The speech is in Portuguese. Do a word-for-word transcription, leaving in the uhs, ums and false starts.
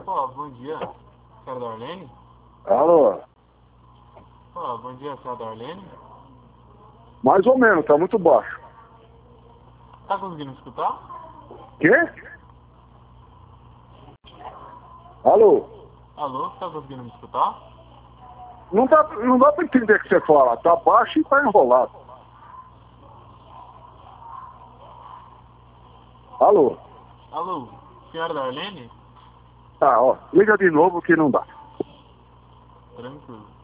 Pô, bom dia. Senhora Darlene? Alô? Pô, bom dia, senhora Darlene? Mais ou menos, tá muito baixo. Tá conseguindo me escutar? Quê? Alô? Alô, tá conseguindo me escutar? Não dá, não dá pra entender o que você fala. Tá baixo e tá enrolado. Alô? Alô, senhora Darlene? Tá, ó. Liga de novo que não dá. Tranquilo.